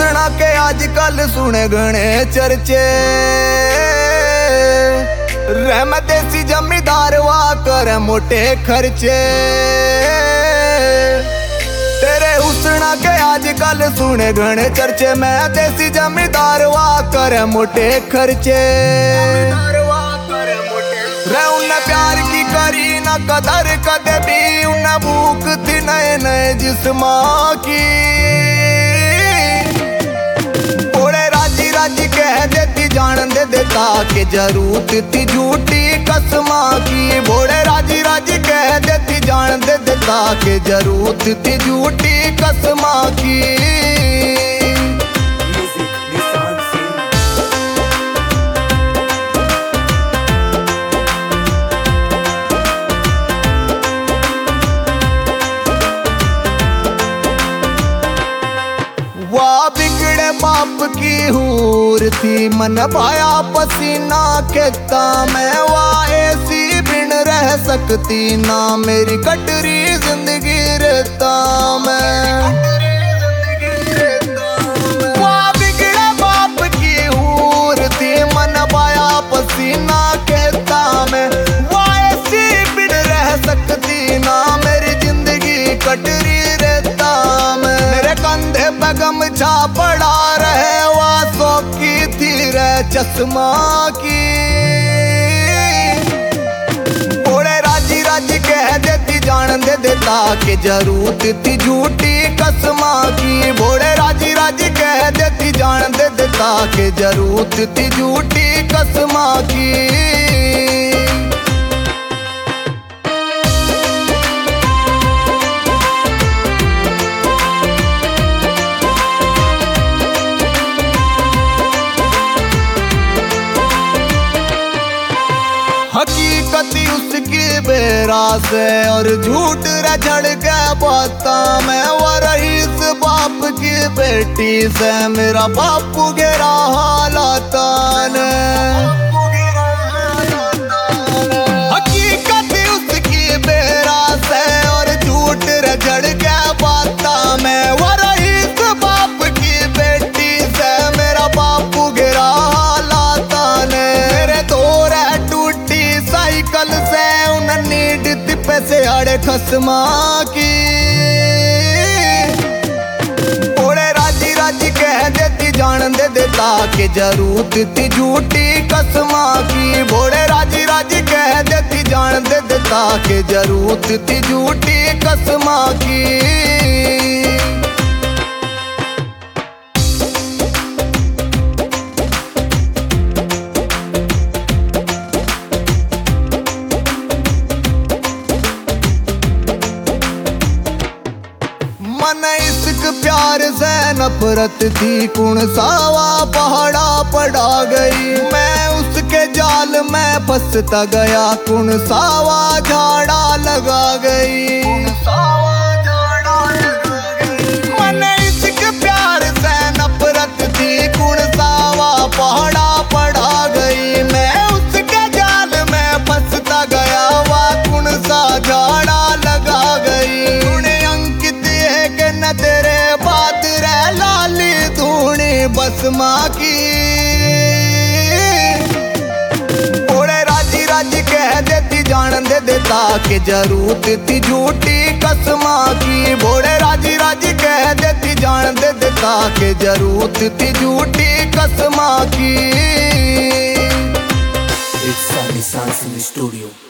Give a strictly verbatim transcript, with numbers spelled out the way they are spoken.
हुसना के आजकल सुने घने चर्चे, रहम देसी जमींदार वा कर मोटे खर्चे। तेरे हुसना के आजकल सुने घने चर्चे, मैं देसी जमींदार वा कर मोटे खर्चे। रे उन्हें प्यार की करी ना कदर कदे भी, उन्हें भूख थी नए नए जिस्मा की। बोले राजी राजी कह देती जान दे देता के जरूरत थी झूठी कसमा की। बोले राजी राजी कह देती जान दे देता के जरूरत थी झूठी कसमा की। वाह बिगड़े बाप की हूर थी, मन पाया पसीना खेता में। वाह ऐसी बिन रह सकती ना, मेरी कटरी जिंदगी रहता मैं। वाह बिगड़े बाप की हूर थी, मन पाया पसीना खेता में। वाह ऐसी बिन रह सकती ना, मेरी जिंदगी कटरी रहता मैं। मेरे कंधे पे गमछा पड़ा रहे, वासों की थी रे चश्मा की। बोले राजी राजी कह देती जान दे देता के जरूरत थी झूठी कसमा की। बोले राजी राजी कह देती जान दे देता के जरूरत थी झूठी कसमा की। हकीकती उसकी बेरास है और झूठ रचड़ के बाता मैं। वो रईस बाप की बेटी से मेरा बापू गिरा हालाता ने। हकीकती उसकी बेरास है और झूठ रचड़ के बाता मैं। वो रईस बाप की बेटी से मेरा बापू गिरा हालाता ने। मेरे दौर साइकिल से उन्हें नीड थी पैसे आड़े खसमा की। बोले राजी राजी कह देती जान दे देता के जरूरत थी झूठी कसमा की। बोले राजी राजी कह देती जान दे देता के जरूरत थी झूठी कसमा की। मन इश्क प्यार से नफरत थी, कुण सावा पहाड़ा पड़ा गई। मैं उसके जाल में फंसता गया, कुण सावा झाड़ा लगा गई। मन इश्क प्यार से नफरत थी, कुण सावा पहाड़ा पड़ा गई। मैं उसके जाल में फंसता गया, वह कुण सा झाड़ा लगा गई। न तेरे बात रे लाली धूनी बसमा की। बोले राजी राजी कह देती जान दे देता के जरूरत थी झूठी कसमा की। बोले राजी राजी कह देती जान दे देता के जरूरत थी झूठी कसमा की। It's Sunny Sans in the studio.